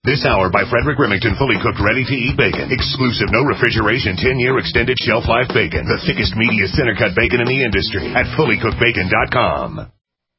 This hour by Frederick Remington, fully cooked, ready-to-eat bacon. Exclusive, no refrigeration, 10-year extended shelf life bacon. The thickest, meatiest, center-cut bacon in the industry at fullycookedbacon.com.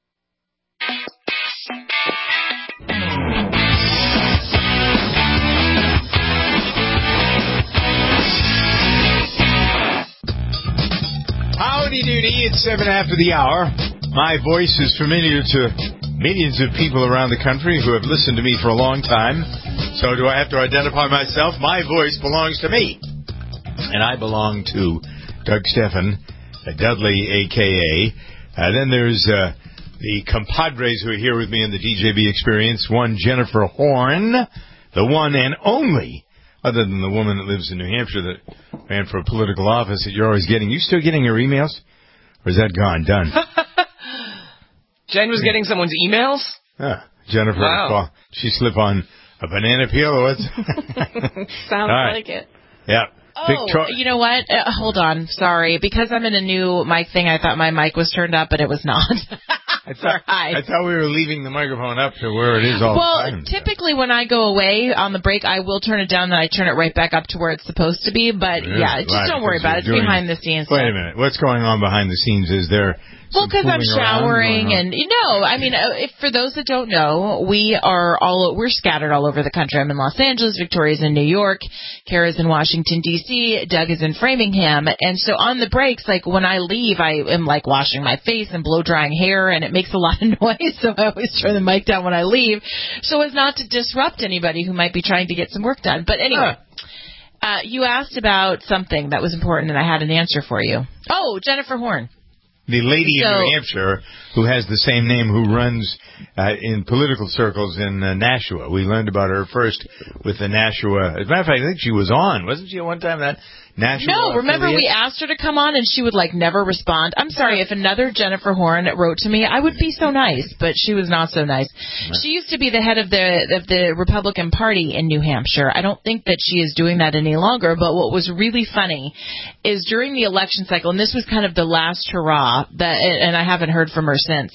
Howdy doody, it's 7 after the hour. My voice is familiar to millions of people around the country who have listened to me for a long time. So do I have to identify myself? My voice belongs to me. And I belong to Doug Stephan, Dudley, a.k.a. Then there's the compadres who are here with me in the DJB experience. One, Jennifer Horn, the one and only, other than the woman that lives in New Hampshire that ran for a political office that you're always getting. You still getting her emails? Or is that gone? Done? Jen was getting someone's emails? Jennifer, wow. She slip on a banana peel or what? Sounds like it. Yeah. Oh, you know what? Hold on. Sorry. Because I'm in a new mic thing, I thought my mic was turned up, but it was not. I thought we were leaving the microphone up to where it is all the time. Well, typically when I go away on the break, I will turn it down, then I turn it right back up to where it's supposed to be. But, just don't worry about it. It's behind the scenes. Wait a minute. What's going on behind the scenes? Is there... Well, because I'm showering and, if for those that don't know, we're scattered all over the country. I'm in Los Angeles, Victoria's in New York, Kara's in Washington, D.C., Doug is in Framingham. And so on the breaks, like when I leave, I am like washing my face and blow drying hair and it makes a lot of noise. So I always turn the mic down when I leave so as not to disrupt anybody who might be trying to get some work done. But anyway. You asked about something that was important and I had an answer for you. Oh, Jennifer Horn. The lady in New Hampshire who has the same name who runs in political circles in Nashua. We learned about her first with the Nashua. As a matter of fact, I think she was on. Wasn't she at one time that Nashua? No, remember we asked her to come on and she would never respond. I'm sorry, if another Jennifer Horn wrote to me, I would be so nice, but she was not so nice. She used to be the head of the Republican Party in New Hampshire. I don't think that she is doing that any longer, but what was really funny is during the election cycle, and this was kind of the last hurrah, and I haven't heard from her since.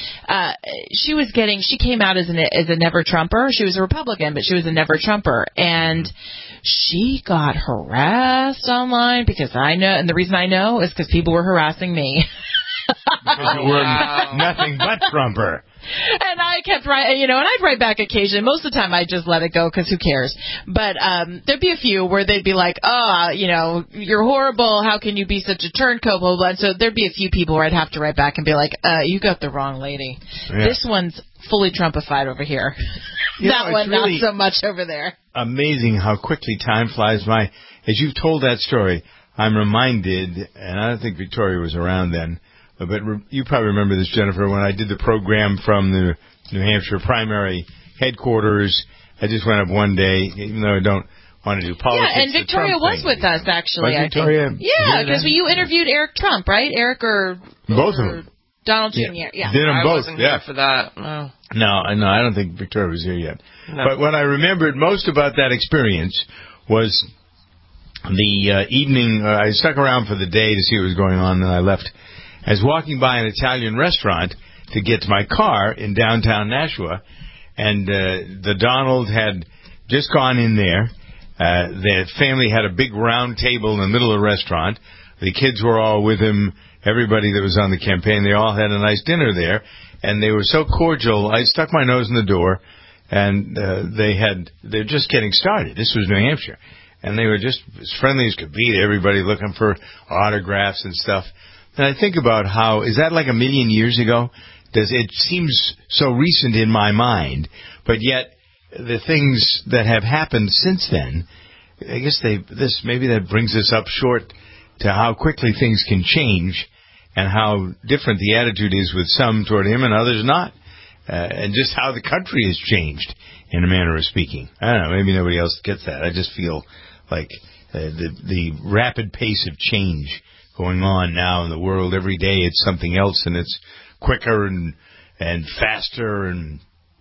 She came out as a never Trumper. She was a Republican, but she was a never Trumper, and she got harassed online because I know, and the reason I know is because people were harassing me. Because you were nothing but Trumper. And I kept writing, and I'd write back occasionally. Most of the time, I just let it go because who cares? But there'd be a few where they'd be like, you're horrible. How can you be such a turncoat? Blah, blah, blah. And so there'd be a few people where I'd have to write back and be like, you got the wrong lady. Yeah. This one's fully Trumpified over here. That one, really not so much over there. Amazing how quickly time flies by. As you've told that story, I'm reminded, and I don't think Victoria was around then, but you probably remember this, Jennifer, when I did the program from the New Hampshire primary headquarters. I just went up one day, even though I don't want to do politics. Yeah, and Victoria was with us, actually. Was Victoria? Yeah, because you interviewed Eric Trump, right? Eric or both of them. Donald Jr. Yeah. Did them both. I wasn't here for that. No, I don't think Victoria was here yet. No. But what I remembered most about that experience was the evening. I stuck around for the day to see what was going on, and I left. I was walking by an Italian restaurant to get to my car in downtown Nashua, and the Donald had just gone in there. The family had a big round table in the middle of the restaurant. The kids were all with him. Everybody that was on the campaign, they all had a nice dinner there, and they were so cordial. I stuck my nose in the door, and they're just getting started. This was New Hampshire, and they were just as friendly as could be to everybody, looking for autographs and stuff. And I think about how, is that like a million years ago? It seems so recent in my mind, but yet the things that have happened since then, I guess maybe that brings us up short to how quickly things can change and how different the attitude is with some toward him and others not, and just how the country has changed in a manner of speaking. I don't know, maybe nobody else gets that. I just feel like the rapid pace of change going on now in the world. Every day it's something else, and it's quicker and faster, and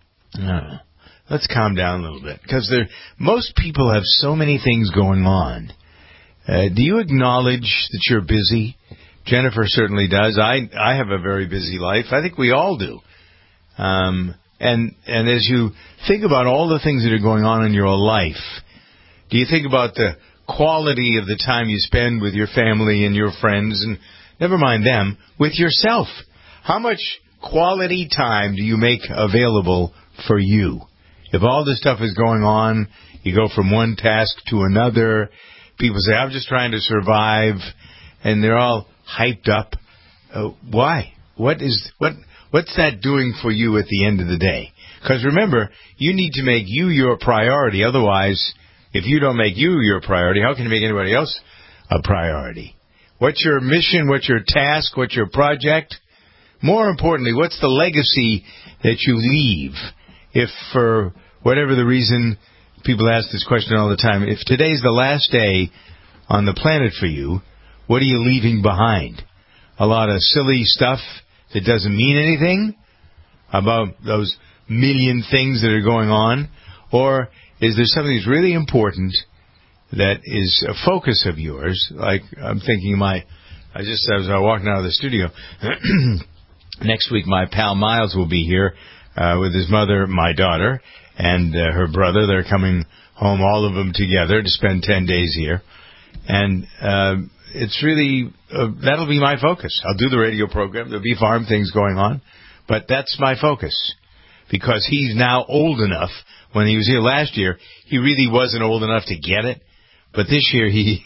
let's calm down a little bit, because most people have so many things going on. Do you acknowledge that you're busy? Jennifer certainly does. I have a very busy life. I think we all do. And as you think about all the things that are going on in your life, do you think about the quality of the time you spend with your family and your friends, and never mind them, with yourself? How much quality time do you make available for you? If all this stuff is going on, you go from one task to another, people say, I'm just trying to survive, and they're all hyped up. Why? What's that doing for you at the end of the day? Because remember, you need to make you your priority. Otherwise, if you don't make you your priority, how can you make anybody else a priority? What's your mission? What's your task? What's your project? More importantly, what's the legacy that you leave? If for whatever the reason, people ask this question all the time, if today's the last day on the planet for you, what are you leaving behind? A lot of silly stuff that doesn't mean anything about those million things that are going on? Or is there something that's really important that is a focus of yours? Like, I'm thinking as I was walking out of the studio, next week my pal Miles will be here with his mother, my daughter, and her brother. They're coming home, all of them together, to spend 10 days here. And it's really, that'll be my focus. I'll do the radio program. There'll be farm things going on. But that's my focus. Because he's now old enough. When he was here last year, he really wasn't old enough to get it. But this year, he's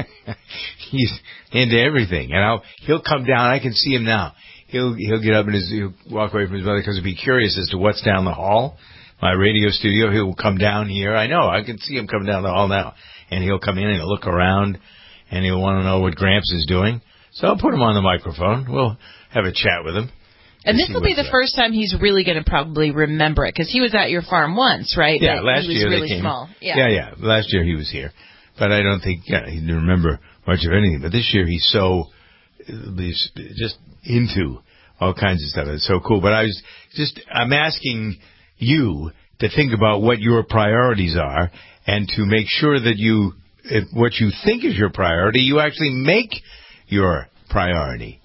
into everything. And he'll come down. I can see him now. He'll get up and he'll walk away from his mother because he'll be curious as to what's down the hall. My radio studio, he'll come down here. I know, I can see him coming down the hall now. And he'll come in and he'll look around and he'll want to know what Gramps is doing. So I'll put him on the microphone. We'll have a chat with him. And this will be the first time he's really going to probably remember it, because he was at your farm once, right? Yeah, last year really they came. Small. Yeah. Last year he was here. But I don't think he didn't remember much of anything. But this year he's just into all kinds of stuff. It's so cool. But I'm asking you to think about what your priorities are and to make sure that what you think is your priority, you actually make your priority.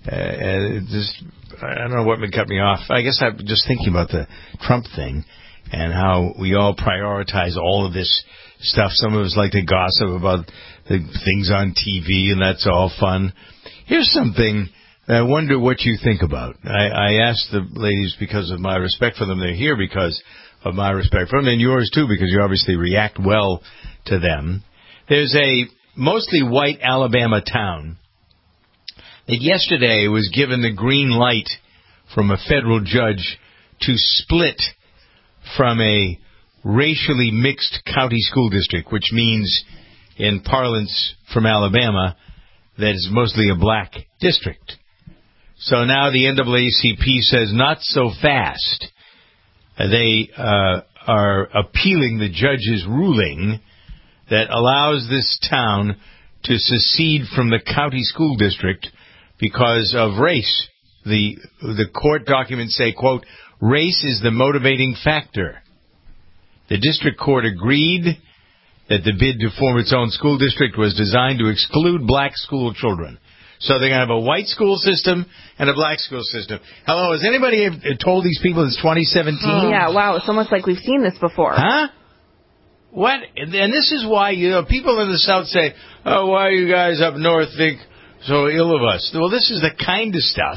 I don't know what would cut me off. I guess I'm just thinking about the Trump thing and how we all prioritize all of this stuff. Some of us like to gossip about the things on TV, and that's all fun. Here's something I wonder what you think about. I asked the ladies because of my respect for them. They're here because of my respect for them, and yours too, because you obviously react well to them. There's a mostly white Alabama town that yesterday was given the green light from a federal judge to split from a racially mixed county school district, which means, in parlance from Alabama, that it's mostly a black district. So now the NAACP says not so fast. They are appealing the judge's ruling that allows this town to secede from the county school district because of race. The court documents say, quote, race is the motivating factor. The district court agreed that the bid to form its own school district was designed to exclude black school children. So they're going to have a white school system and a black school system. Hello, has anybody told these people it's 2017? Yeah, wow, it's almost like we've seen this before. Huh? What? And this is why, people in the South say, oh, why you guys up north think so ill of us? Well, this is the kind of stuff.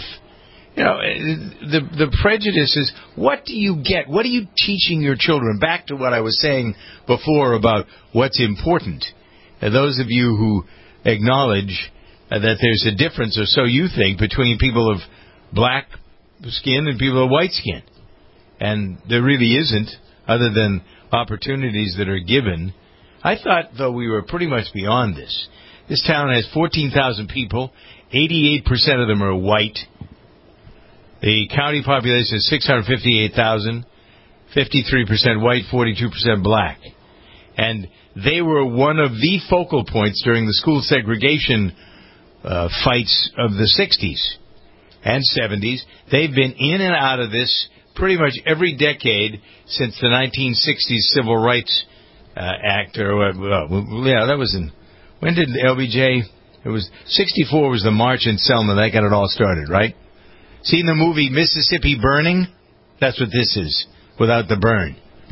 The prejudice is, what do you get? What are you teaching your children? Back to what I was saying before about what's important. Those of you who acknowledge that there's a difference, or so you think, between people of black skin and people of white skin. And there really isn't, other than opportunities that are given. I thought, though, we were pretty much beyond this. This town has 14,000 people. 88% of them are white. The county population is 658,000. 53% white, 42% black. And they were one of the focal points during the school segregation fights of the 60s and 70s. They've been in and out of this pretty much every decade since the 1960s Civil Rights Act. That was in... When did LBJ... It was... 64 was the march in Selma. That got it all started, right? Seen the movie Mississippi Burning? That's what this is, without the burn.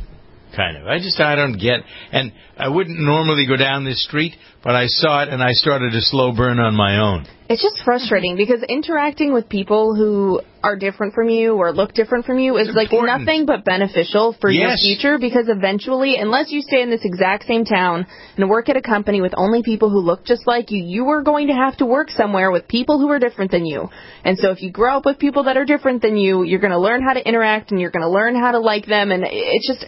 Kind of. I don't get... And I wouldn't normally go down this street, but I saw it, and I started a slow burn on my own. It's just frustrating, because interacting with people who are different from you or look different from you is like nothing but beneficial for your future, because eventually, unless you stay in this exact same town and work at a company with only people who look just like you, you are going to have to work somewhere with people who are different than you. And so if you grow up with people that are different than you, you're going to learn how to interact and you're going to learn how to like them. And it's just...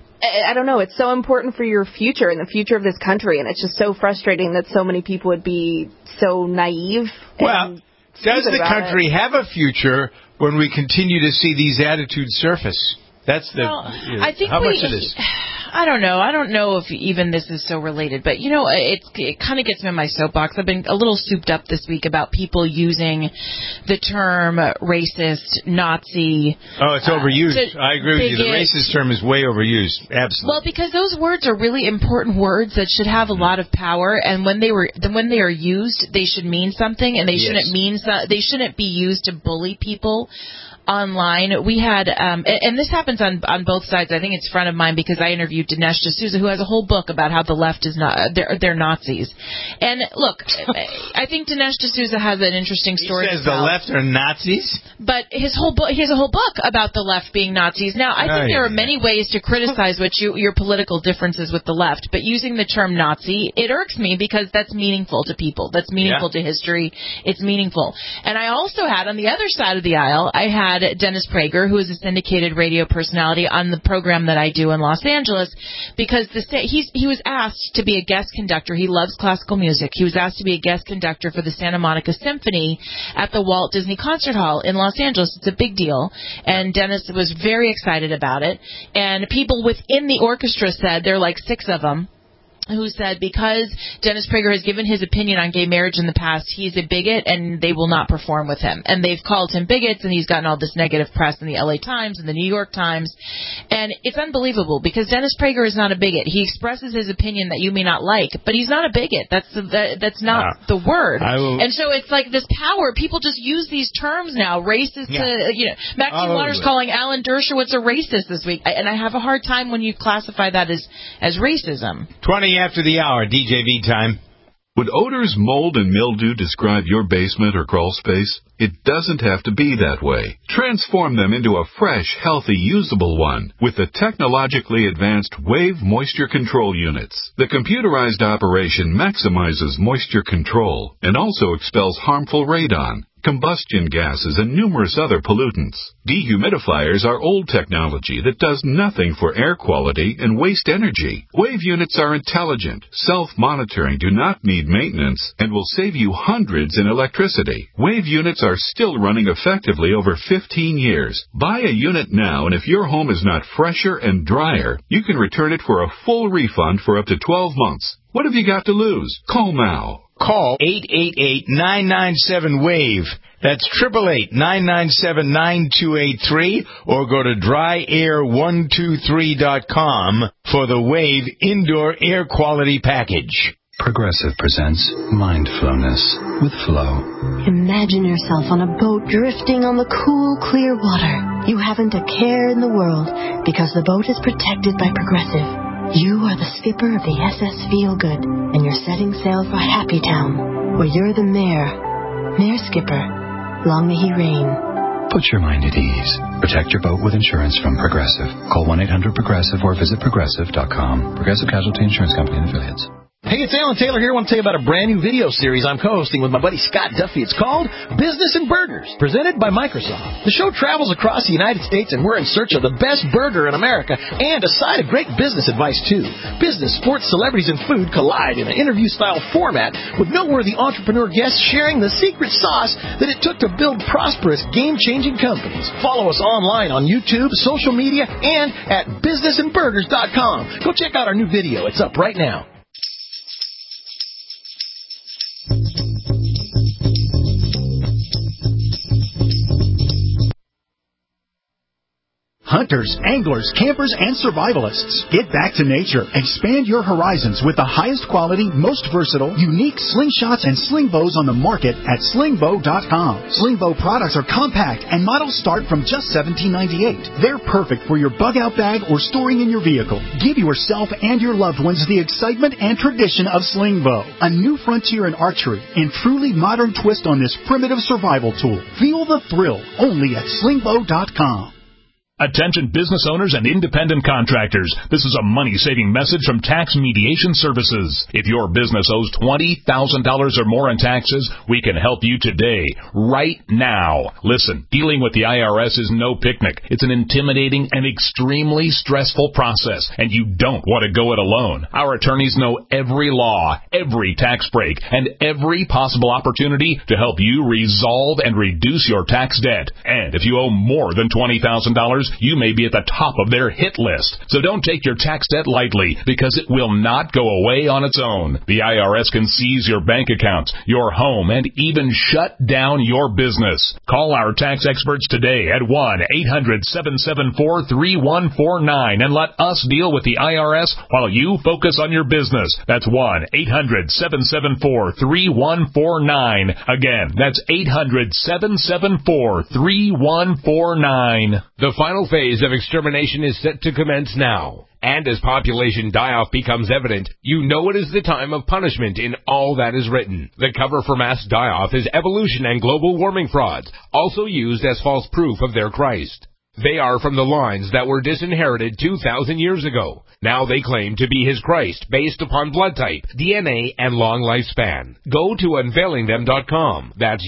I don't know, it's so important for your future and the future of this country, and it's just so frustrating that so many people would be so naive. Well, does the country have a future when we continue to see these attitudes surface? That's the... I think how much it is? I don't know. I don't know if even this is so related, but, you know, it kind of gets me in my soapbox. I've been a little souped up this week about people using the term racist, Nazi. Oh, it's overused. I agree with you. The racist term is way overused. Absolutely. Well, because those words are really important words that should have a lot of power, and when they are used, they should mean something, and they shouldn't be used to bully people online. We had, and this happens on both sides. I think it's front of mind because I interviewed Dinesh D'Souza, who has a whole book about how the left is not, they're Nazis. And look, I think Dinesh D'Souza has an interesting story. He says the left are Nazis? But he has a whole book about the left being Nazis. Now, I think there are many ways to criticize your political differences with the left, but using the term Nazi, it irks me because that's meaningful to people. That's meaningful to history. It's meaningful. And I also had, on the other side of the aisle, I had Dennis Prager, who is a syndicated radio personality on the program that I do in Los Angeles, because he was asked to be a guest conductor. He loves classical music. He was asked to be a guest conductor for the Santa Monica Symphony at the Walt Disney Concert Hall in Los Angeles. It's a big deal, and Dennis was very excited about it. And people within the orchestra said, there are like 6 of them, who said because Dennis Prager has given his opinion on gay marriage in the past, he's a bigot and they will not perform with him. And they've called him bigots, and he's gotten all this negative press in the LA Times and the New York Times. And it's unbelievable because Dennis Prager is not a bigot. He expresses his opinion that you may not like, but he's not a bigot. That's not the word. And so it's like this power. People just use these terms now. Racist Maxine Waters calling Alan Dershowitz a racist this week. And I have a hard time when you classify that as racism. 20 after the hour, DJV time. Would odors, mold, and mildew describe your basement or crawl space? It doesn't have to be that way. Transform them into a fresh, healthy, usable one with the technologically advanced Wave Moisture Control Units. The computerized operation maximizes moisture control and also expels harmful radon, combustion gases, and numerous other pollutants. Dehumidifiers are old technology that does nothing for air quality and waste energy. Wave units are intelligent, self-monitoring, do not need maintenance, and will save you hundreds in electricity. Wave units are still running effectively over 15 years. Buy a unit now, and if your home is not fresher and drier, you can return it for a full refund for up to 12 months. What have you got to lose? Call now. Call 888-997-WAVE. That's 888-997-9283, or go to dryair123.com for the Wave Indoor Air Quality Package. Progressive presents Mindfulness with Flo. Imagine yourself on a boat drifting on the cool, clear water. You haven't a care in the world because the boat is protected by Progressive. You are the skipper of the SS Feelgood, and you're setting sail for Happy Town, where you're the mayor skipper. Long may he reign. Put your mind at ease. Protect your boat with insurance from Progressive. Call 1-800-PROGRESSIVE or visit Progressive.com. Progressive Casualty Insurance Company and Affiliates. Hey, it's Alan Taylor here. I want to tell you about a brand new video series I'm co-hosting with my buddy Scott Duffy. It's called Business and Burgers, presented by Microsoft. The show travels across the United States, and we're in search of the best burger in America and a side of great business advice, too. Business, sports, celebrities, and food collide in an interview-style format with noteworthy entrepreneur guests sharing the secret sauce that it took to build prosperous, game-changing companies. Follow us online on YouTube, social media, and at businessandburgers.com. Go check out our new video. It's up right now. Hunters, anglers, campers, and survivalists. Get back to nature. Expand your horizons with the highest quality, most versatile, unique slingshots and sling bows on the market at slingbow.com. Slingbow products are compact and models start from just $17.98. They're perfect for your bug-out bag or storing in your vehicle. Give yourself and your loved ones the excitement and tradition of Slingbow. A new frontier in archery and truly modern twist on this primitive survival tool. Feel the thrill only at slingbow.com. Attention business owners and independent contractors. This is a money-saving message from Tax Mediation Services. If your business owes $20,000 or more in taxes, we can help you today, right now. Listen, dealing with the IRS is no picnic. It's an intimidating and extremely stressful process, and you don't want to go it alone. Our attorneys know every law, every tax break, and every possible opportunity to help you resolve and reduce your tax debt. And if you owe more than $20,000, you may be at the top of their hit list. So don't take your tax debt lightly, because it will not go away on its own. The IRS can seize your bank accounts, your home, and even shut down your business. Call our tax experts today at 1-800-774-3149 and let us deal with the IRS while you focus on your business. That's 1-800-774-3149. Again, that's 800-774-3149. The final phase of extermination is set to commence now. And as population die-off becomes evident, you know it is the time of punishment in all that is written. The cover for mass die-off is evolution and global warming frauds, also used as false proof of their Christ. They are from the lines that were disinherited 2,000 years ago. Now they claim to be his Christ based upon blood type, DNA, and long lifespan. Go to unveilingthem.com. That's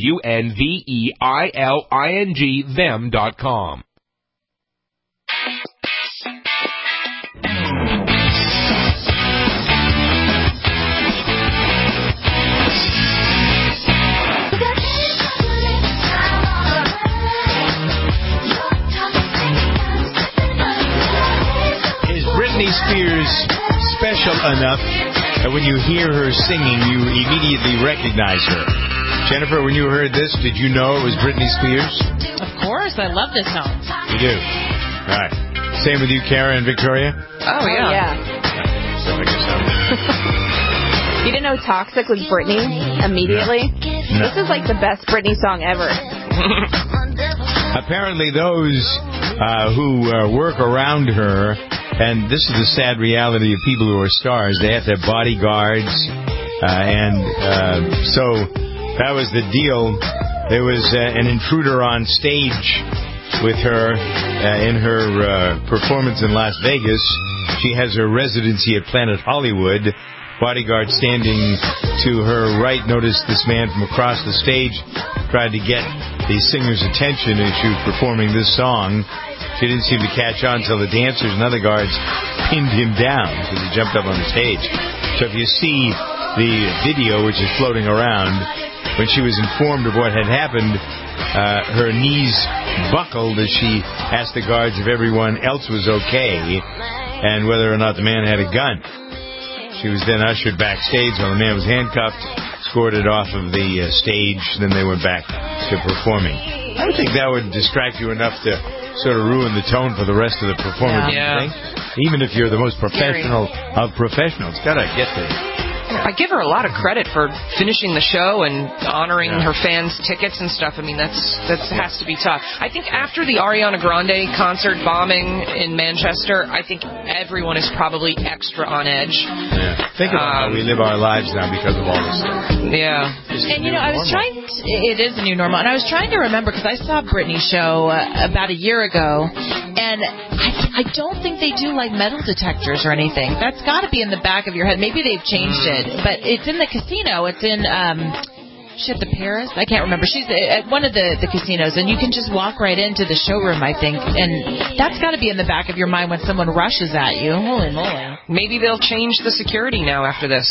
UNVEILING them.com. Britney Spears special enough that when you hear her singing, you immediately recognize her. Jennifer, when you heard this, did you know it was Britney Spears? Of course, I love this song. You do? All right. Same with you, Kara and Victoria? Oh, yeah. So I guess You didn't know Toxic was Britney immediately? No. This is like the best Britney song ever. Apparently those who work around her, and this is the sad reality of people who are stars, they have to have bodyguards, so that was the deal. There was an intruder on stage with her in her performance in Las Vegas. She has her residency at Planet Hollywood. Bodyguard standing to her right noticed this man from across the stage, tried to get the singer's attention as she was performing this song. She didn't seem to catch on until the dancers and other guards pinned him down because he jumped up on the stage. So if you see the video, which is floating around, when she was informed of what had happened, her knees buckled as she asked the guards if everyone else was okay and whether or not the man had a gun. She was then ushered backstage while the man was handcuffed, escorted off of the stage, then they went back to performing. I don't think that would distract you enough to sort of ruin the tone for the rest of the performance. Yeah. Even if you're the most professional of professionals. Gotta get there. I give her a lot of credit for finishing the show and honoring her fans' tickets and stuff. I mean, that has to be tough. I think after the Ariana Grande concert bombing in Manchester, I think everyone is probably extra on edge. Yeah. Think about how we live our lives now because of all this stuff. Yeah. And, I was trying it is a new normal, and I was trying to remember, because I saw Britney's show about a year ago, and I don't think they do, like, metal detectors or anything. That's got to be in the back of your head. Maybe they've changed it. But it's in the casino. It's in the Paris. I can't remember. She's at one of the casinos, and you can just walk right into the showroom, I think. And that's got to be in the back of your mind when someone rushes at you. Holy moly! Maybe they'll change the security now after this.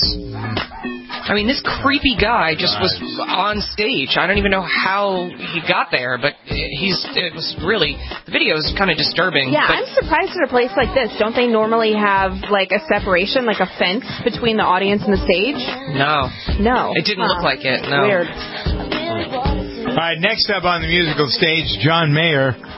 I mean, this creepy guy just was on stage. I don't even know how he got there, but it was really, the video is kind of disturbing. Yeah, I'm surprised at a place like this. Don't they normally have, like, a separation, like a fence between the audience and the stage? No. It didn't look like it, no. Weird. All right, next up on the musical stage, John Mayer.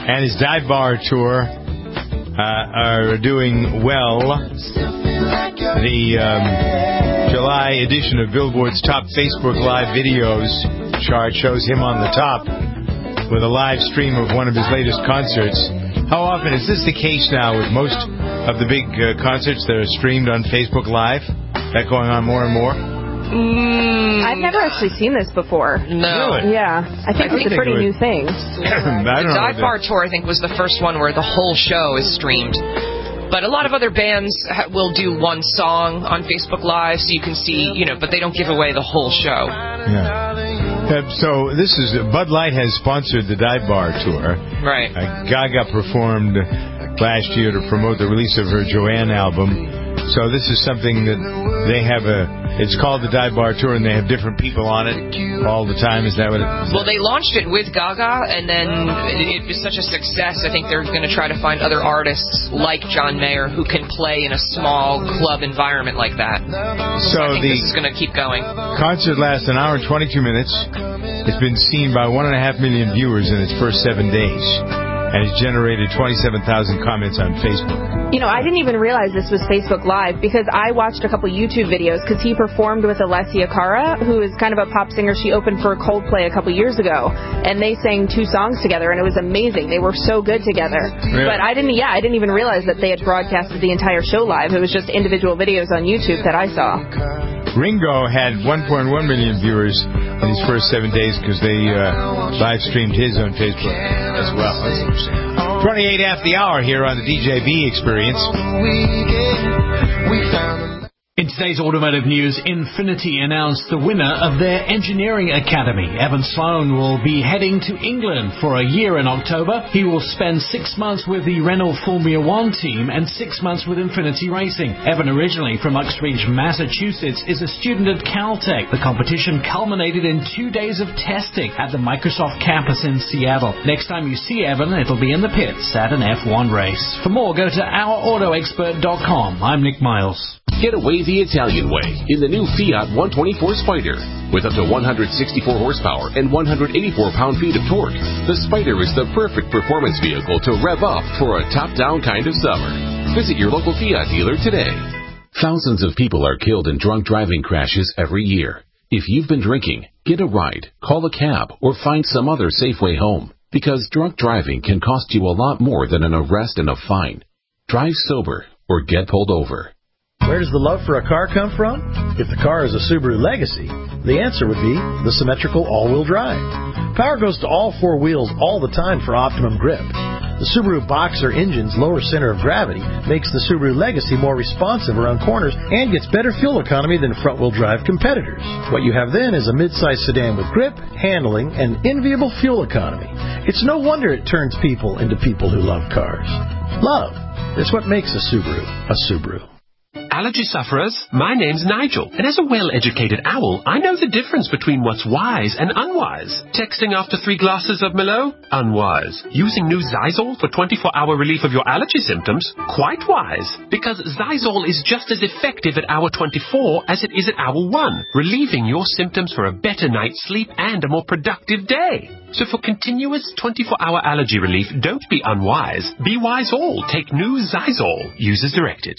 and his dive bar tour are doing well. The July edition of Billboard's Top Facebook Live Videos chart shows him on the top with a live stream of one of his latest concerts. How often is this the case now with most of the big concerts that are streamed on Facebook Live? That going on more and more? I've never actually seen this before. No. Really? Yeah. I think it's a pretty new thing. The Dive Bar Tour, I think, was the first one where the whole show is streamed. But a lot of other bands will do one song on Facebook Live, so you can see, but they don't give away the whole show. Yeah. So this is Bud Light has sponsored the Dive Bar Tour. Right. Gaga performed last year to promote the release of her Joanne album. So this is something that they have it's called the Dive Bar Tour, and they have different people on it all the time. Is that what it is? Well, they launched it with Gaga, and then it was such a success, I think they're going to try to find other artists like John Mayer who can play in a small club environment like that. So I think this is going to keep going. Concert lasts an hour and 22 minutes. It's been seen by 1.5 million viewers in its first 7 days. And it's generated 27,000 comments on Facebook. I didn't even realize this was Facebook Live because I watched a couple YouTube videos because he performed with Alessia Cara, who is kind of a pop singer. She opened for Coldplay a couple years ago, and they sang 2 songs together, and it was amazing. They were so good together. Really? But I didn't even realize that they had broadcasted the entire show live. It was just individual videos on YouTube that I saw. Ringo had 1.1 million viewers in his first 7 days because they live streamed his on Facebook as well. 28 after the hour here on the DJB Experience. In today's automotive news, Infiniti announced the winner of their engineering academy. Evan Sloan will be heading to England for a year in October. He will spend 6 months with the Renault Formula One team and 6 months with Infiniti Racing. Evan, originally from Uxbridge, Massachusetts, is a student at Caltech. The competition culminated in 2 days of testing at the Microsoft campus in Seattle. Next time you see Evan, it'll be in the pits at an F1 race. For more, go to ourautoexpert.com. I'm Nick Miles. Get away the Italian way in the new Fiat 124 Spider. With up to 164 horsepower and 184 pound-feet of torque, the Spider is the perfect performance vehicle to rev up for a top-down kind of summer. Visit your local Fiat dealer today. Thousands of people are killed in drunk driving crashes every year. If you've been drinking, get a ride, call a cab, or find some other safe way home. Because drunk driving can cost you a lot more than an arrest and a fine. Drive sober or get pulled over. Where does the love for a car come from? If the car is a Subaru Legacy, the answer would be the symmetrical all-wheel drive. Power goes to all 4 wheels all the time for optimum grip. The Subaru Boxer engine's lower center of gravity makes the Subaru Legacy more responsive around corners and gets better fuel economy than front-wheel drive competitors. What you have then is a mid-size sedan with grip, handling, and enviable fuel economy. It's no wonder it turns people into people who love cars. Love is what makes a Subaru a Subaru. Allergy sufferers, my name's Nigel, and as a well-educated owl, I know the difference between what's wise and unwise. Texting after 3 glasses of Merlot? Unwise. Using new Zysol for 24-hour relief of your allergy symptoms? Quite wise. Because Zysol is just as effective at hour 24 as it is at hour 1, relieving your symptoms for a better night's sleep and a more productive day. So for continuous 24-hour allergy relief, don't be unwise. Be wise all. Take new Zysol. Use as directed.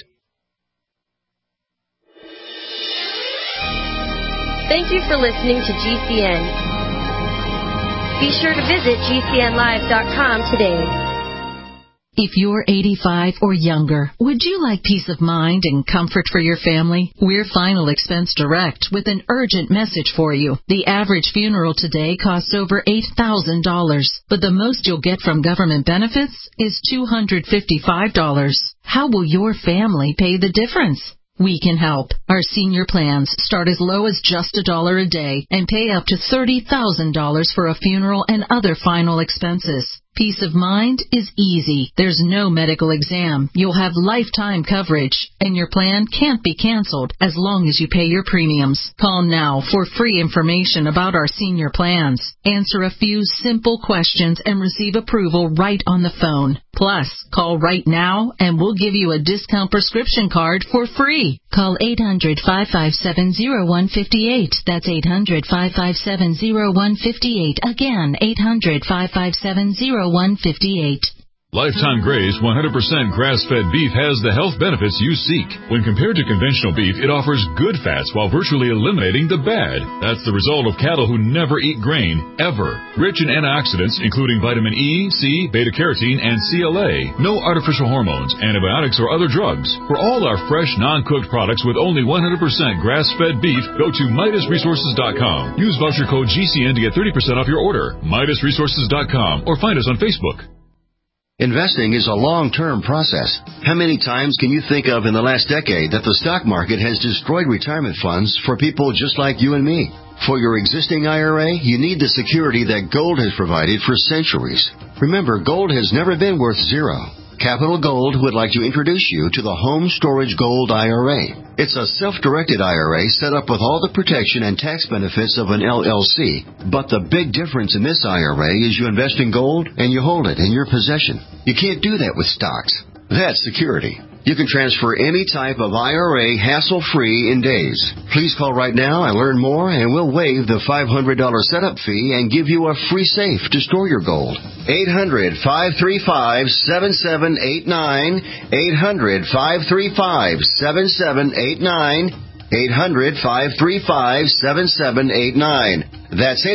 Thank you for listening to GCN. Be sure to visit GCNlive.com today. If you're 85 or younger, would you like peace of mind and comfort for your family? We're Final Expense Direct with an urgent message for you. The average funeral today costs over $8,000, but the most you'll get from government benefits is $255. How will your family pay the difference? We can help. Our senior plans start as low as just $1 a day and pay up to $30,000 for a funeral and other final expenses. Peace of mind is easy. There's no medical exam. You'll have lifetime coverage, and your plan can't be canceled as long as you pay your premiums. Call now for free information about our senior plans. Answer a few simple questions and receive approval right on the phone. Plus, call right now and we'll give you a discount prescription card for free. Call 800-557-0158. That's 800-557-0158. Again, 800-557-0158. 0158. Lifetime Graze 100% grass-fed beef has the health benefits you seek. When compared to conventional beef, it offers good fats while virtually eliminating the bad. That's the result of cattle who never eat grain, ever. Rich in antioxidants, including vitamin E, C, beta-carotene, and CLA. No artificial hormones, antibiotics, or other drugs. For all our fresh, non-cooked products with only 100% grass-fed beef, go to MidasResources.com. Use voucher code GCN to get 30% off your order. MidasResources.com or find us on Facebook. Investing is a long-term process. How many times can you think of in the last decade that the stock market has destroyed retirement funds for people just like you and me? For your existing IRA, you need the security that gold has provided for centuries. Remember, gold has never been worth zero. Capital Gold would like to introduce you to the Home Storage Gold IRA. It's a self-directed IRA set up with all the protection and tax benefits of an LLC. But the big difference in this IRA is you invest in gold and you hold it in your possession. You can't do that with stocks. That's security. You can transfer any type of IRA hassle-free in days. Please call right now and learn more, and we'll waive the $500 setup fee and give you a free safe to store your gold. 800-535-7789. 800-535-7789. 800-535-7789. That's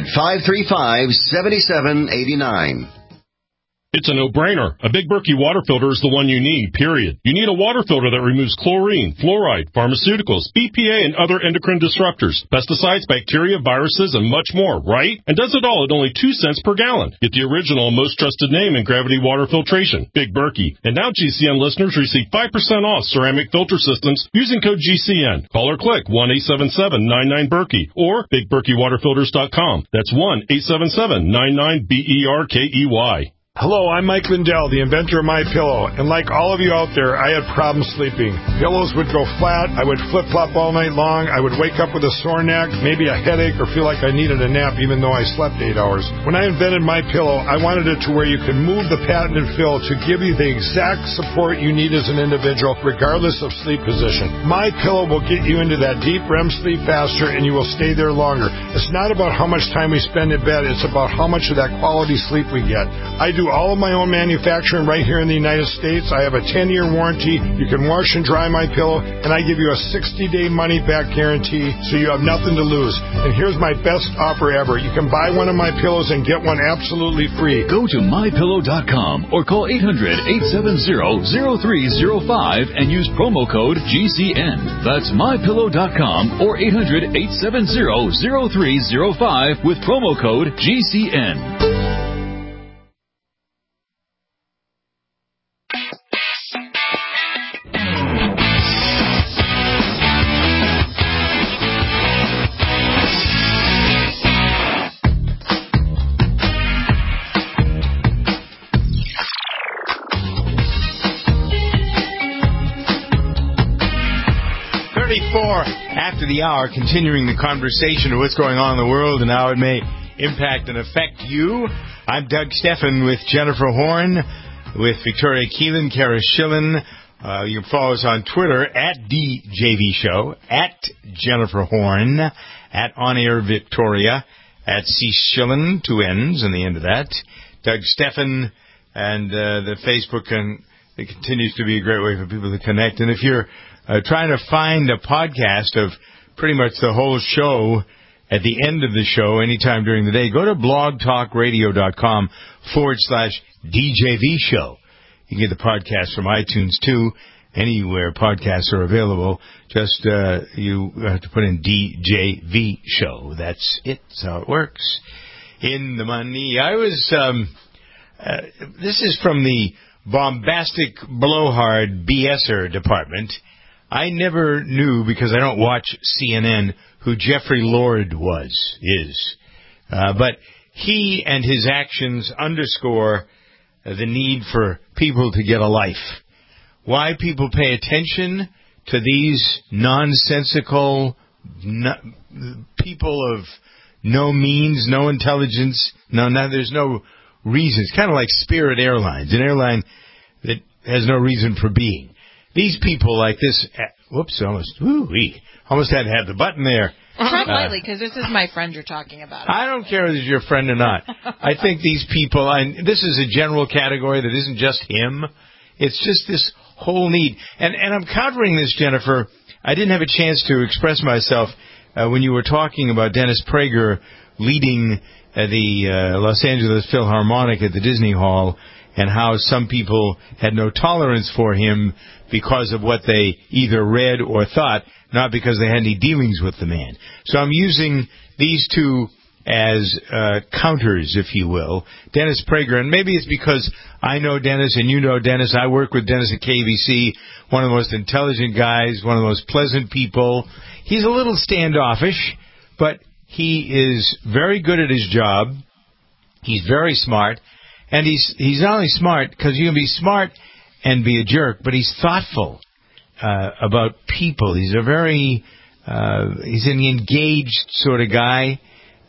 800-535-7789. It's a no-brainer. A Big Berkey water filter is the one you need, period. You need a water filter that removes chlorine, fluoride, pharmaceuticals, BPA, and other endocrine disruptors, pesticides, bacteria, viruses, and much more, right? And does it all at only 2 cents per gallon. Get the original and most trusted name in gravity water filtration, Big Berkey. And now GCN listeners receive 5% off ceramic filter systems using code GCN. Call or click 1-877-99-BERKEY or BigBerkeyWaterFilters.com. That's 1-877-99-BERKEY. Hello, I'm Mike Lindell, the inventor of MyPillow, and like all of you out there, I had problems sleeping. Pillows would go flat, I would flip-flop all night long, I would wake up with a sore neck, maybe a headache, or feel like I needed a nap even though I slept 8 hours. When I invented MyPillow, I wanted it to where you can move the patented fill to give you the exact support you need as an individual, regardless of sleep position. MyPillow will get you into that deep REM sleep faster, and you will stay there longer. It's not about how much time we spend in bed, it's about how much of that quality sleep we get. I do all of my own manufacturing right here in the United States. I have a 10-year warranty. You can wash and dry my pillow, and I give you a 60-day money-back guarantee, so you have nothing to lose. And here's my best offer ever. You can buy one of my pillows and get one absolutely free. Go to MyPillow.com or call 800-870-0305 and use promo code GCN. That's MyPillow.com or 800-870-0305 with promo code GCN. After the hour, continuing the conversation of what's going on in the world and how it may impact and affect you. I'm Doug Steffen with Jennifer Horn, with Victoria Keelan, Kara Schillen. You can follow us on Twitter at DJV Show, at Jennifer Horn, at On Air Victoria, at C Schillen, 2 N's in the end of that. Doug Steffen, and the Facebook, and it continues to be a great way for people to connect. And if you're trying to find a podcast of pretty much the whole show at the end of the show anytime during the day, go to blogtalkradio.com/DJV Show. You can get the podcast from iTunes, too, anywhere podcasts are available. Just you have to put in DJV Show. That's it. That's how it works. In the money. I was... this is from the bombastic blowhard BSer department. I never knew, because I don't watch CNN, who Jeffrey Lord is. But he and his actions underscore the need for people to get a life. Why people pay attention to these nonsensical people of no means, no intelligence, there's no reason. It's kind of like Spirit Airlines, an airline that has no reason for being. These people like this, almost had to have the button there. Tread lightly, because this is my friend you're talking about. I don't care if it's your friend or not. I think these people, and this is a general category that isn't just him. It's just this whole need. And I'm countering this, Jennifer. I didn't have a chance to express myself when you were talking about Dennis Prager leading the Los Angeles Philharmonic at the Disney Hall, and how some people had no tolerance for him because of what they either read or thought, not because they had any dealings with the man. So I'm using these two as counters, if you will. Dennis Prager, and maybe it's because I know Dennis and you know Dennis. I work with Dennis at KVC, one of the most intelligent guys, one of the most pleasant people. He's a little standoffish, but he is very good at his job. He's very smart. And he's not only smart, because you can be smart and be a jerk, but he's thoughtful about people. He's a very he's an engaged sort of guy.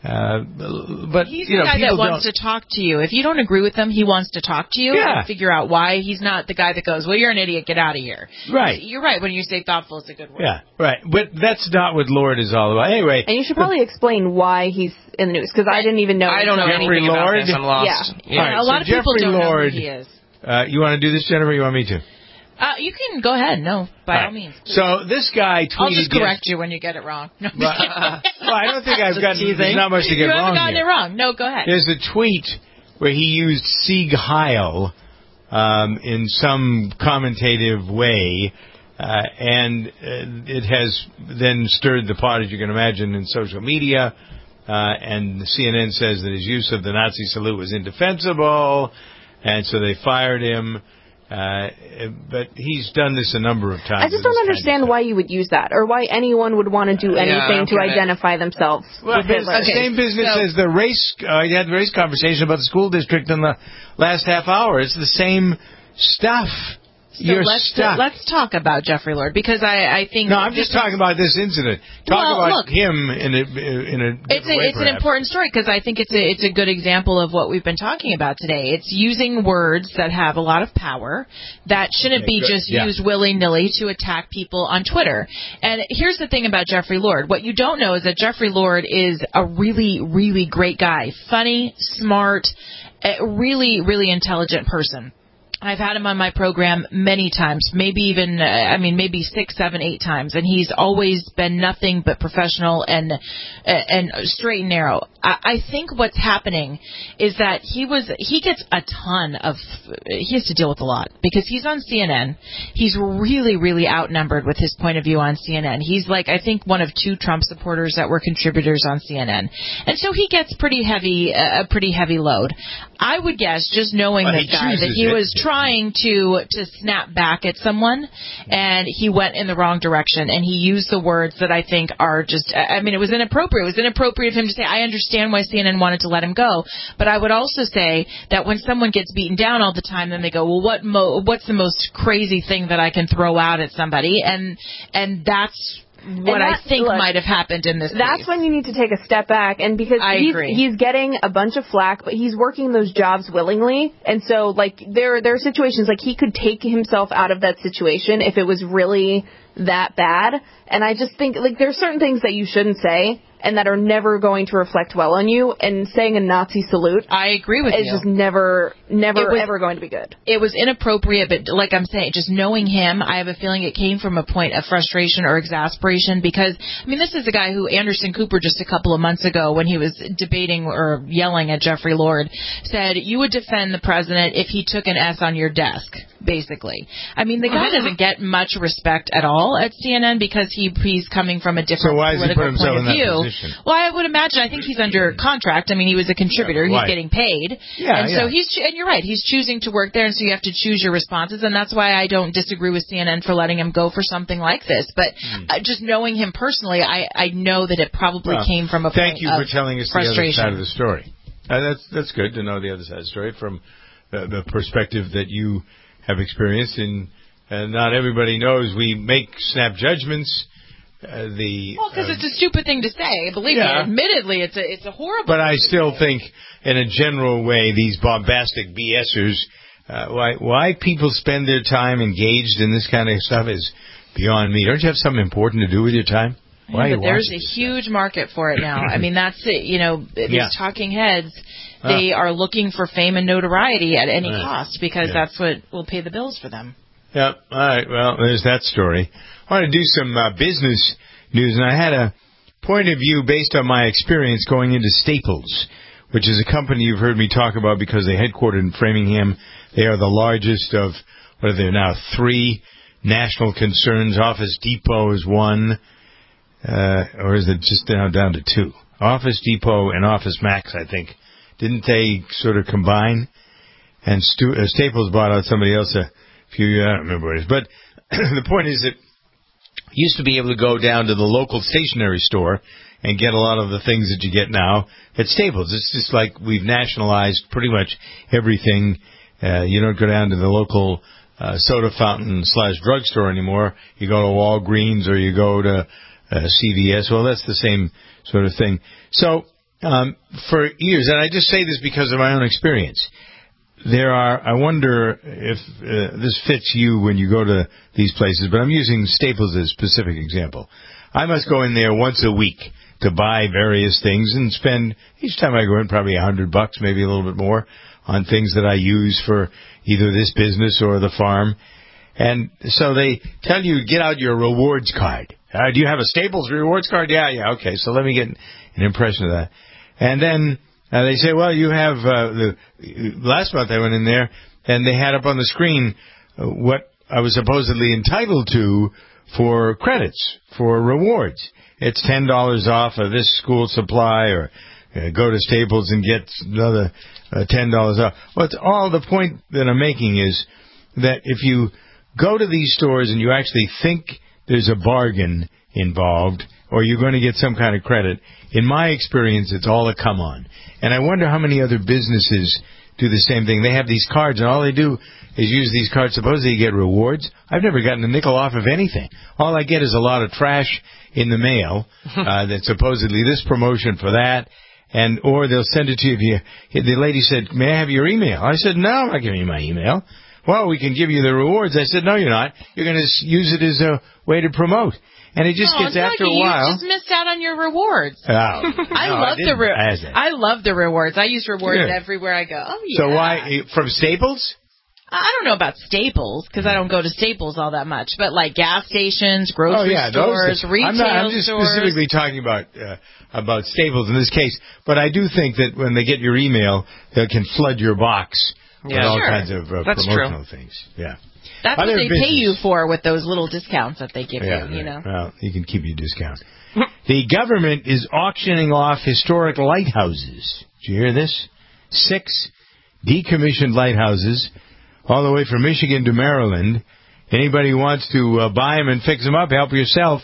But he's the guy that wants to talk to you. If you don't agree with him, he wants to talk to you and figure out why. He's not the guy that goes, well, you're an idiot, get out of here. Right. You're right. When you say thoughtful, it's a good word. Yeah, right. But that's not what Lord is all about. Anyway. And you should probably explain why he's in the news, because I didn't even know. I don't know anything about this. I'm lost. Yeah. Right, a lot of people don't know who he is. You want to do this, Jennifer, or you want me to? You can go ahead. No, by all means. So this guy tweeted... I'll just correct you when you get it wrong. No, well, I don't think I've gotten... There's not much to get wrong You haven't gotten it wrong. No, go ahead. There's a tweet where he used Sieg Heil in some commentative way, and it has then stirred the pot, as you can imagine, in social media, and CNN says that his use of the Nazi salute was indefensible, and so they fired him. But he's done this a number of times. I just don't understand why you would use that, or why anyone would want to do anything to identify themselves with Hitler. The same business as the race. You had the race conversation about the school district in the last half hour. It's the same stuff. So let's talk about Jeffrey Lord, because I think... No, I'm just talking about this incident. About him in a it's an important story, because I think it's a good example of what we've been talking about today. It's using words that have a lot of power that shouldn't be just used willy-nilly to attack people on Twitter. And here's the thing about Jeffrey Lord. What you don't know is that Jeffrey Lord is a really, really great guy. Funny, smart, really, really intelligent person. I've had him on my program many times, maybe 6, 7, 8 times, and he's always been nothing but professional and straight and narrow. I think what's happening is that he gets a ton of, he has to deal with a lot, because he's on CNN. He's really, really outnumbered with his point of view on CNN. He's like, I think, one of 2 Trump supporters that were contributors on CNN. And so he gets a pretty heavy load. I would guess, just knowing this guy, that he was trying to snap back at someone, and he went in the wrong direction, and he used the words that I think are just, it was inappropriate. It was inappropriate of him to say, I understand why CNN wanted to let him go, but I would also say that when someone gets beaten down all the time, then they go, well, what's the most crazy thing that I can throw out at somebody? And that's what I think might have happened in this That's case. when you need to take a step back, and because he's getting a bunch of flack, but he's working those jobs willingly, and so there are situations he could take himself out of that situation if it was really that bad. And I just think there's certain things that you shouldn't say and that are never going to reflect well on you, and saying a Nazi salute, I agree with you, is just never ever going to be good. It was inappropriate, but like I'm saying, just knowing him, I have a feeling it came from a point of frustration or exasperation, because this is the guy who Anderson Cooper just a couple of months ago, when he was debating or yelling at Jeffrey Lord, said you would defend the president if he took an S on your desk, basically. The guy doesn't get much respect at all at CNN, because he's coming from a different political point of view. Well, I would imagine. I think he's under contract. He was a contributor. He's getting paid. So and you're right. He's choosing to work there, and so you have to choose your responses, and that's why I don't disagree with CNN for letting him go for something like this. But just knowing him personally, I know that it probably came from a point of frustration. Thank you for telling us the other side of the story. That's good to know the other side of the story from the perspective that you have experienced. And not everybody knows we make snap judgments. Because it's a stupid thing to say. Believe me, admittedly, it's a horrible. But I still think, in a general way, these bombastic BSers, why people spend their time engaged in this kind of stuff is beyond me. Don't you have something important to do with your time? Why but there's a huge market for it now. I mean, that's it. You know, these talking heads, they are looking for fame and notoriety at any cost because that's what will pay the bills for them. Yeah. All right. Well, there's that story. I want to do some business news, and I had a point of view based on my experience going into Staples, which is a company you've heard me talk about because they're headquartered in Framingham. They are the largest of, what are there now, 3 national concerns. Office Depot is one, or is it just now down to 2? Office Depot and Office Max, I think. Didn't they sort of combine? And Staples bought out somebody else a few years, I don't remember what it is. But the point is that you used to be able to go down to the local stationery store and get a lot of the things that you get now at Staples. It's just like we've nationalized pretty much everything. You don't go down to the local soda fountain / drugstore anymore. You go to Walgreens or you go to CVS. Well, that's the same sort of thing. So for years, and I just say this because of my own experience, I wonder if this fits you when you go to these places, but I'm using Staples as a specific example. I must go in there once a week to buy various things and spend, each time I go in, probably $100, maybe a little bit more, on things that I use for either this business or the farm. And so they tell you, get out your rewards card. Do you have a Staples rewards card? Yeah, okay, so let me get an impression of that. And then they say, well, you have, last month I went in there, and they had up on the screen what I was supposedly entitled to for credits, for rewards. It's $10 off of this school supply, or go to Staples and get another $10 off. Well, it's all the point that I'm making is that if you go to these stores and you actually think there's a bargain involved, or you're going to get some kind of credit, in my experience, it's all a come on. And I wonder how many other businesses do the same thing. They have these cards, and all they do is use these cards. Supposedly you get rewards. I've never gotten a nickel off of anything. All I get is a lot of trash in the mail that's supposedly this promotion for that, or they'll send it to you. The lady said, may I have your email? I said, no, I'm not giving you my email. Well, we can give you the rewards. I said, no, you're not. You're going to use it as a way to promote. And it just gets after a while. You just missed out on your rewards. Oh, I love the rewards. I use rewards everywhere I go. Oh, yeah. So why, from Staples? I don't know about Staples, because I don't go to Staples all that much, but like gas stations, grocery stores, retail stores. I'm just specifically talking about Staples in this case, but I do think that when they get your email, they can flood your box with all kinds of promotional things. Yeah. That's what they pay you for with those little discounts that they give you, you know. Well, you can keep your discount. The government is auctioning off historic lighthouses. Did you hear this? 6 decommissioned lighthouses all the way from Michigan to Maryland. Anybody who wants to buy them and fix them up, help yourself.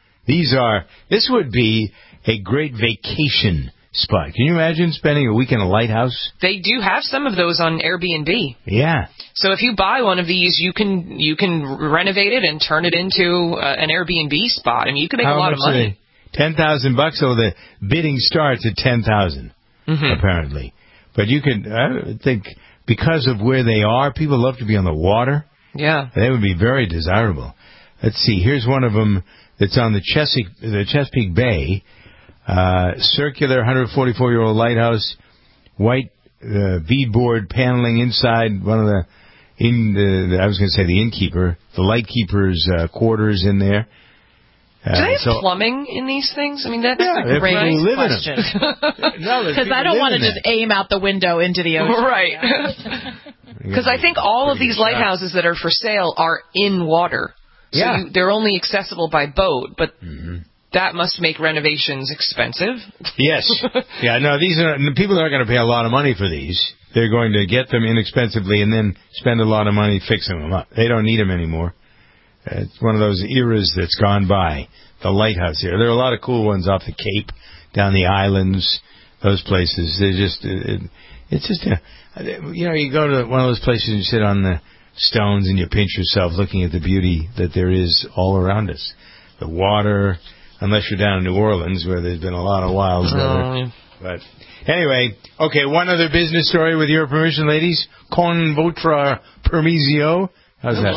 This would be a great vacation spot. Can you imagine spending a week in a lighthouse? They do have some of those on Airbnb. Yeah. So if you buy one of these, you can renovate it and turn it into an Airbnb spot. I mean, you can make a lot of money. $10,000. So the bidding starts at $10,000 apparently. But you could, I think, because of where they are, people love to be on the water. Yeah. They would be very desirable. Let's see. Here's one of them that's on the Chesapeake Bay. Circular 144-year-old lighthouse, white beadboard paneling inside one of the innkeeper, the lightkeeper's quarters in there. Do they have plumbing in these things? I mean, that's a great question. Because I don't want to just aim out the window into the ocean. Right. Because I think all of these lighthouses that are for sale are in water. So they're only accessible by boat, but that must make renovations expensive. Yes. Yeah, no, people aren't going to pay a lot of money for these. They're going to get them inexpensively and then spend a lot of money fixing them up. They don't need them anymore. It's one of those eras that's gone by, the lighthouse here. There are a lot of cool ones off the Cape, down the islands, those places. They're just, it's just, you go to one of those places and you sit on the stones and you pinch yourself looking at the beauty that there is all around us. The water, unless you're down in New Orleans where there's been a lot of wild weather. But anyway, okay, one other business story with your permission, ladies. Con votre permisio. How's that?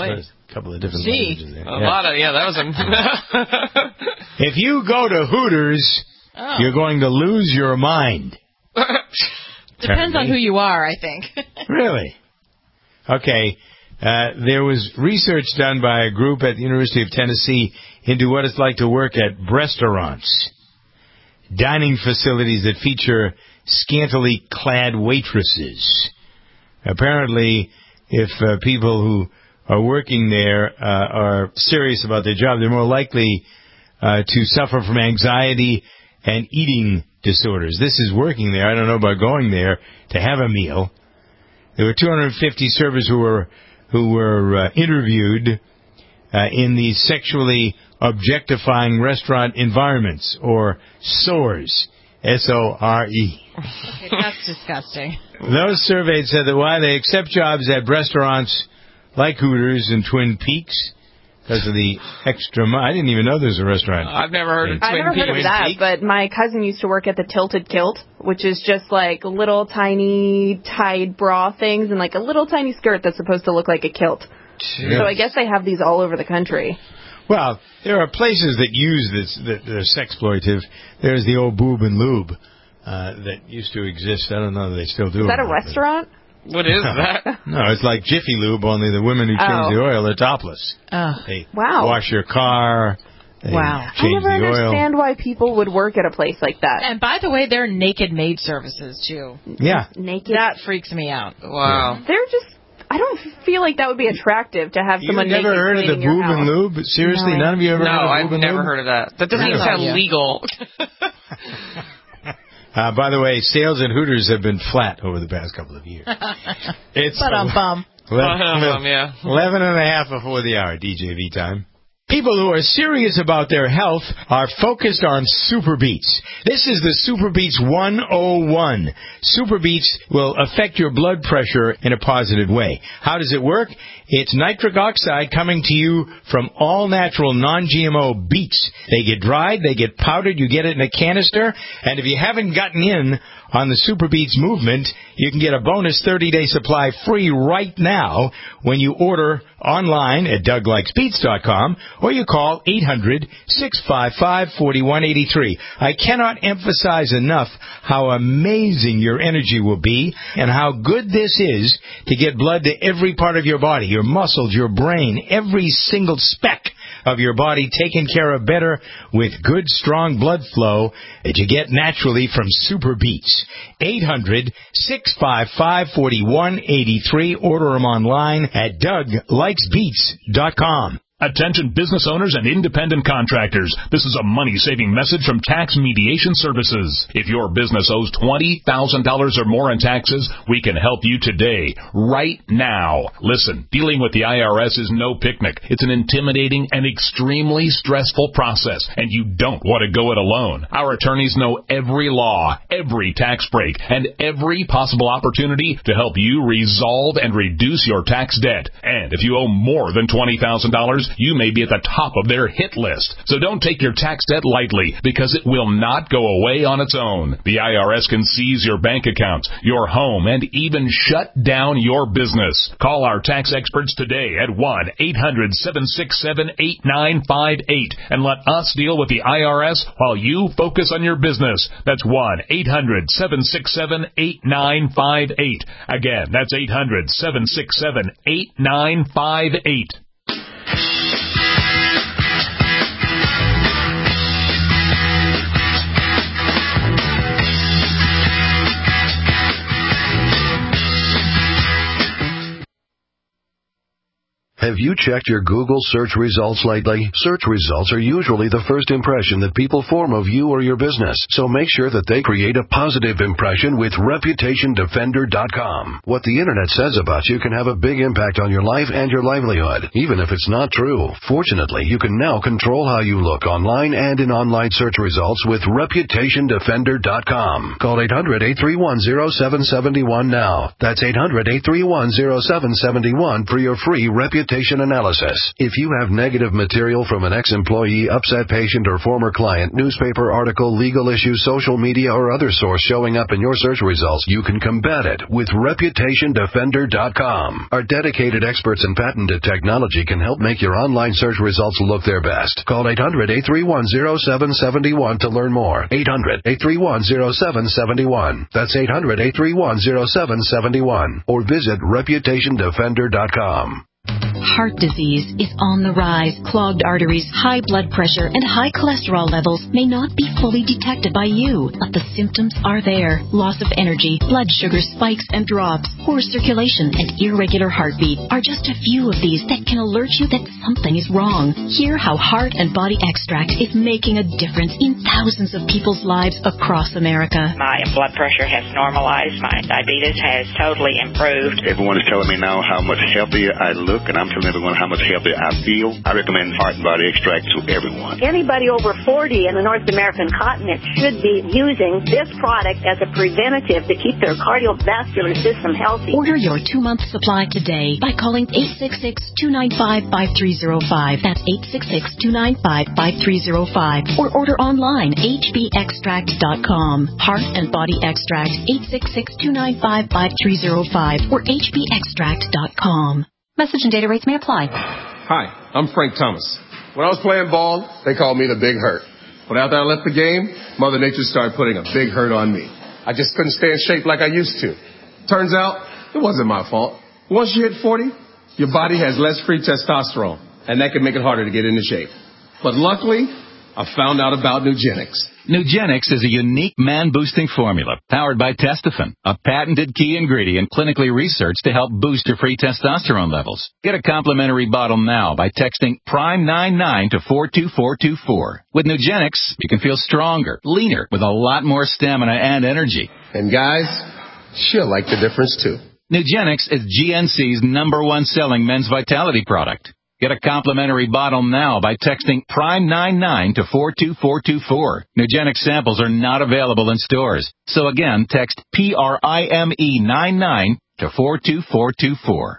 A couple of different Gee, languages there. A lot of, that was a... If you go to Hooters, you're going to lose your mind. Depends on who you are, I think. Really? Okay. There was research done by a group at the University of Tennessee into what it's like to work at restaurants, dining facilities that feature scantily clad waitresses. Apparently, if people who are working there are serious about their job, they're more likely to suffer from anxiety and eating disorders. This is working there. I don't know about going there to have a meal. There were 250 servers who were interviewed in these sexually objectifying restaurant environments, or SOREs, S-O-R-E. Okay, that's disgusting. Those surveyed said that while they accept jobs at restaurants like Hooters and Twin Peaks because of the extra money. I didn't even know there's a restaurant. I've never heard of Twin Peaks. I've never heard of that, but my cousin used to work at the Tilted Kilt, which is just like little tiny tied bra things and like a little tiny skirt that's supposed to look like a kilt. Jeez. So I guess they have these all over the country. Well, there are places that use this that are sexploitive. There's the old Boob and Lube that used to exist. I don't know if they still do. Is that a restaurant? What is that? No, it's like Jiffy Lube, only the women who change the oil are topless. Oh. They Wow. wash your car. They change I never the oil. understand why people would work at a place like that. And by the way, there are naked maid services, too. Yeah. Naked? That freaks me out. Wow. They're just... I don't feel like that would be attractive to have someone naked. You never heard of the cleaning your Boob and house. Lube? Seriously, No. none of you ever heard of Boob I've and Lube? never heard of that. That doesn't even sound legal. By the way, sales at Hooters have been flat over the past couple of years. It's 11 and a half before the hour, DJV time. People who are serious about their health are focused on Super Beets. This is the Super Beets 101. Super Beets will affect your blood pressure in a positive way. How does it work? It's nitric oxide coming to you from all-natural, non-GMO beets. They get dried, they get powdered, you get it in a canister, and if you haven't gotten in on the Super Beets movement, you can get a bonus 30-day supply free right now when you order online at DougLikesBeets.com or you call 800-655-4183. I cannot emphasize enough how amazing your energy will be and how good this is to get blood to every part of your body, your muscles, your brain, every single speck of your body taken care of better with good, strong blood flow that you get naturally from Super Beets. 800-655-4183. Order them online at DougLikesBeets.com. Attention business owners and independent contractors. This is a money-saving message from Tax Mediation Services. If your business owes $20,000 or more in taxes, we can help you today, right now. Listen, dealing with the IRS is no picnic. It's an intimidating and extremely stressful process, and you don't want to go it alone. Our attorneys know every law, every tax break, and every possible opportunity to help you resolve and reduce your tax debt. And if you owe more than $20,000, you may be at the top of their hit list. So don't take your tax debt lightly, because it will not go away on its own. The IRS can seize your bank accounts, your home, and even shut down your business. Call our tax experts today at 1-800-767-8958 and let us deal with the IRS while you focus on your business. That's 1-800-767-8958. Again, that's 800-767-8958. Have you checked your Google search results lately? Search results are usually the first impression that people form of you or your business, so make sure that they create a positive impression with ReputationDefender.com. What the Internet says about you can have a big impact on your life and your livelihood, even if it's not true. Fortunately, you can now control how you look online and in online search results with ReputationDefender.com. Call 800-831-0771 now. That's 800-831-0771 for your free Reputation reputation analysis. If you have negative material from an ex-employee, upset patient, or former client, newspaper article, legal issue, social media, or other source showing up in your search results, you can combat it with ReputationDefender.com. Our dedicated experts in patented technology can help make your online search results look their best. Call 800-831-0771 to learn more. 800-831-0771. That's 800-831-0771. Or visit ReputationDefender.com. Heart disease is on the rise. Clogged arteries, high blood pressure, and high cholesterol levels may not be fully detected by you, but the symptoms are there. Loss of energy, blood sugar spikes and drops, poor circulation, and irregular heartbeat are just a few of these that can alert you that something is wrong. Hear how Heart and Body Extract is making a difference in thousands of people's lives across America. My blood pressure has normalized. My diabetes has totally improved. Everyone is telling me now how much healthier I look, and I'm telling everyone how much healthier I feel. I recommend Heart and Body Extract to everyone. Anybody over 40 in the North American continent should be using this product as a preventative to keep their cardiovascular system healthy. Order your 2-month supply today by calling 866-295-5305. That's 866-295-5305. Or order online, hbextract.com. Heart and Body Extract, 866-295-5305 or hbextract.com. Message and data rates may apply. Hi, I'm Frank Thomas. When I was playing ball, they called me the Big Hurt. But after I left the game, Mother Nature started putting a big hurt on me. I just couldn't stay in shape like I used to. Turns out, it wasn't my fault. Once you hit 40, your body has less free testosterone, and that can make it harder to get into shape. But luckily, I found out about Nugenix. Nugenix is a unique man-boosting formula powered by Testofen, a patented key ingredient clinically researched to help boost your free testosterone levels. Get a complimentary bottle now by texting PRIME99 to 42424. With Nugenix, you can feel stronger, leaner, with a lot more stamina and energy. And guys, she'll like the difference too. Nugenix is GNC's #1 selling men's vitality product. Get a complimentary bottle now by texting PRIME99 to 42424. Nugenix samples are not available in stores. So again, text PRIME99 to 42424.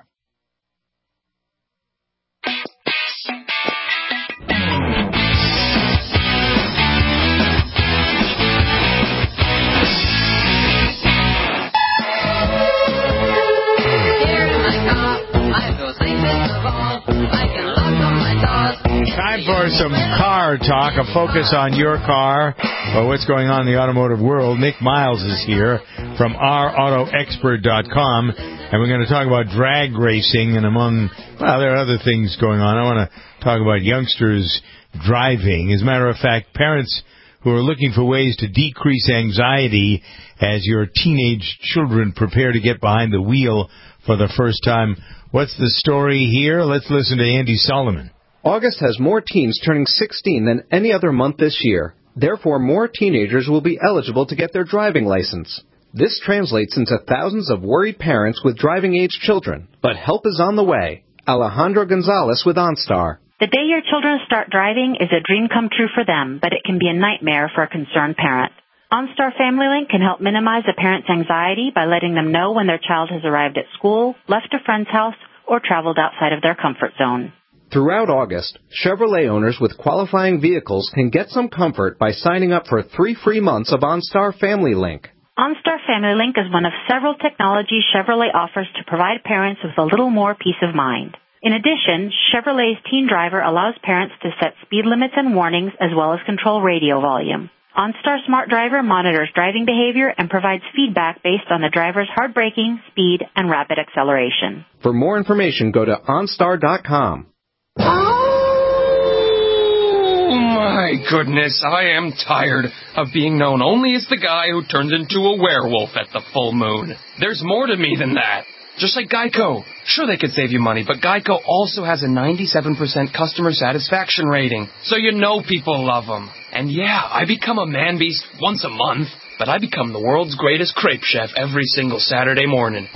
Time for some car talk, a focus on your car, or what's going on in the automotive world. Nick Miles is here from OurAutoExpert.com, and we're going to talk about drag racing, and there are other things going on. I want to talk about youngsters driving. As a matter of fact, parents who are looking for ways to decrease anxiety as your teenage children prepare to get behind the wheel for the first time. What's the story here? Let's listen to Andy Solomon. August has more teens turning 16 than any other month this year. Therefore, more teenagers will be eligible to get their driving license. This translates into thousands of worried parents with driving-age children. But help is on the way. Alejandro Gonzalez with OnStar. The day your children start driving is a dream come true for them, but it can be a nightmare for a concerned parent. OnStar Family Link can help minimize a parent's anxiety by letting them know when their child has arrived at school, left a friend's house, or traveled outside of their comfort zone. Throughout August, Chevrolet owners with qualifying vehicles can get some comfort by signing up for 3 free months of OnStar Family Link. OnStar Family Link is one of several technologies Chevrolet offers to provide parents with a little more peace of mind. In addition, Chevrolet's Teen Driver allows parents to set speed limits and warnings as well as control radio volume. OnStar Smart Driver monitors driving behavior and provides feedback based on the driver's hard braking, speed, and rapid acceleration. For more information, go to OnStar.com. Oh my goodness, I am tired of being known only as the guy who turns into a werewolf at the full moon. There's more to me than that. Just like Geico. Sure, they could save you money, but Geico also has a 97% customer satisfaction rating, so you know people love them. And yeah, I become a man beast once a month, but I become the world's greatest crepe chef every single Saturday morning.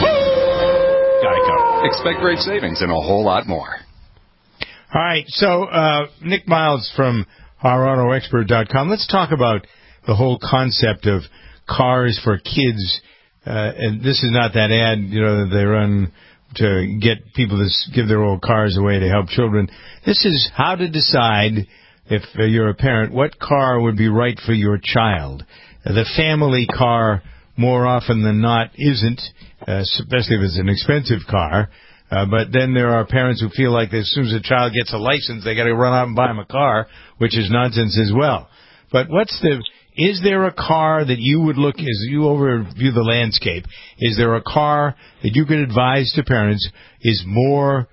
Geico. Expect great savings and a whole lot more. All right, so Nick Miles from OurAutoExpert.com. Let's talk about the whole concept of cars for kids. And this is not that ad, that they run to get people to give their old cars away to help children. This is how to decide, if you're a parent, what car would be right for your child. The family car, more often than not, isn't, especially if it's an expensive car. But then there are parents who feel like as soon as a child gets a license, they got to run out and buy them a car, which is nonsense as well. But is there a car that you would look, as you overview the landscape, is there a car that you could advise to parents is more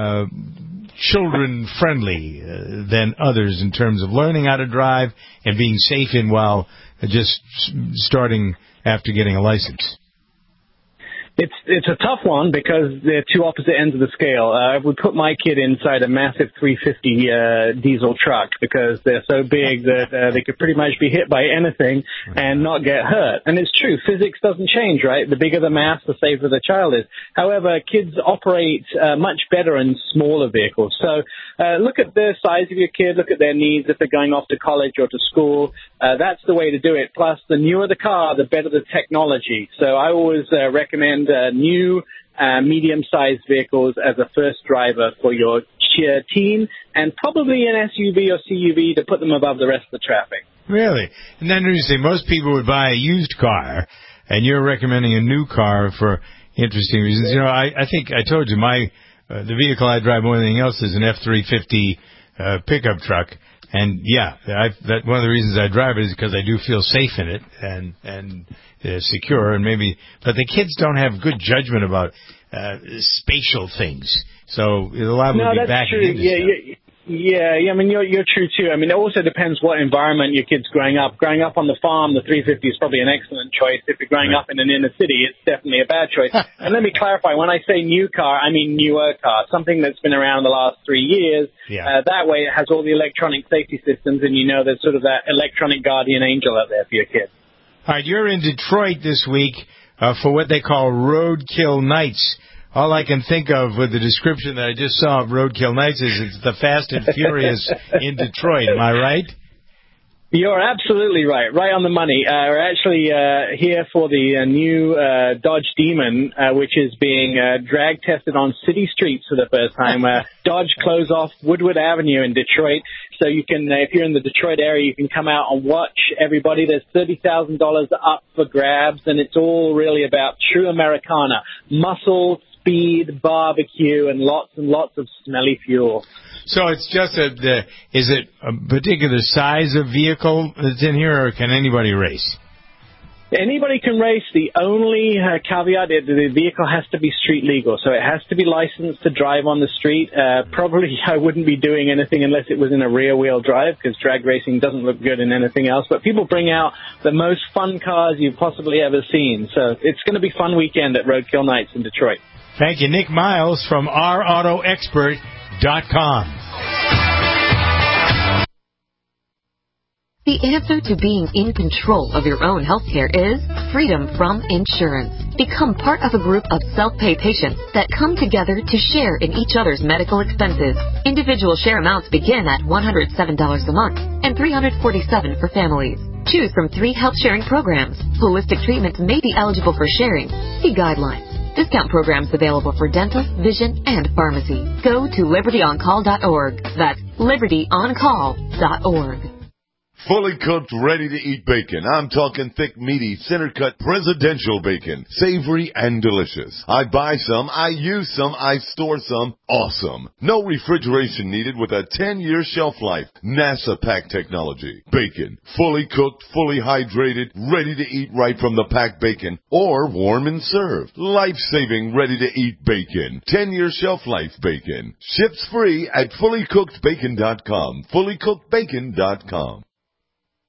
children-friendly than others in terms of learning how to drive and being safe in while just starting after getting a license? It's a tough one because they're two opposite ends of the scale. I would put my kid inside a massive 350 diesel truck because they're so big that they could pretty much be hit by anything and not get hurt. And it's true, physics doesn't change, right? The bigger the mass, the safer the child is. However, kids operate much better in smaller vehicles. So look at the size of your kid, look at their needs if they're going off to college or to school. That's the way to do it. Plus, the newer the car, the better the technology. So I always recommend new medium-sized vehicles as a first driver for your teen, and probably an SUV or CUV to put them above the rest of the traffic. Really? And then you say most people would buy a used car, and you're recommending a new car for interesting reasons. You know, I think I told you the vehicle I drive more than anything else is an F-350 pickup truck. And yeah, that one of the reasons I drive it is because I do feel safe in it and secure, and but the kids don't have good judgment about spatial things, so a lot of them will be backing into stuff. Yeah, I mean, you're true, too. I mean, it also depends what environment your kid's growing up. Growing up on the farm, the 350 is probably an excellent choice. If you're growing up in an inner city, it's definitely a bad choice. And let me clarify, when I say new car, I mean newer car, something that's been around the last 3 years. Yeah. That way it has all the electronic safety systems, and you know there's sort of that electronic guardian angel out there for your kid. All right, you're in Detroit this week for what they call Roadkill Nights. All I can think of with the description that I just saw of Roadkill Nights is it's the Fast and Furious in Detroit. Am I right? You're absolutely right. Right on the money. We're actually here for the new Dodge Demon, which is being drag tested on city streets for the first time. Dodge closed off Woodward Avenue in Detroit. So you can, if you're in the Detroit area, you can come out and watch everybody. There's $30,000 up for grabs, and it's all really about true Americana. Muscle, speed, barbecue, and lots of smelly fuel. So it's just is it a particular size of vehicle that's in here, or can anybody race? Anybody can race. The only caveat is the vehicle has to be street legal, so it has to be licensed to drive on the street. Probably I wouldn't be doing anything unless it was in a rear-wheel drive, because drag racing doesn't look good in anything else. But people bring out the most fun cars you've possibly ever seen. So it's going to be a fun weekend at Roadkill Nights in Detroit. Thank you, Nick Miles from OurAutoExpert.com. The answer to being in control of your own healthcare is freedom from insurance. Become part of a group of self-pay patients that come together to share in each other's medical expenses. Individual share amounts begin at $107 a month and $347 for families. Choose from 3 health-sharing programs. Holistic treatments may be eligible for sharing. See guidelines. Discount programs available for dental, vision, and pharmacy. Go to libertyoncall.org. That's libertyoncall.org. Fully cooked, ready-to-eat bacon. I'm talking thick, meaty, center-cut presidential bacon. Savory and delicious. I buy some, I use some, I store some. Awesome. No refrigeration needed with a 10-year shelf life. NASA pack technology. Bacon. Fully cooked, fully hydrated, ready to eat right from the packed bacon. Or warm and served. Life-saving, ready-to-eat bacon. 10-year shelf life bacon. Ships free at fullycookedbacon.com. Fullycookedbacon.com.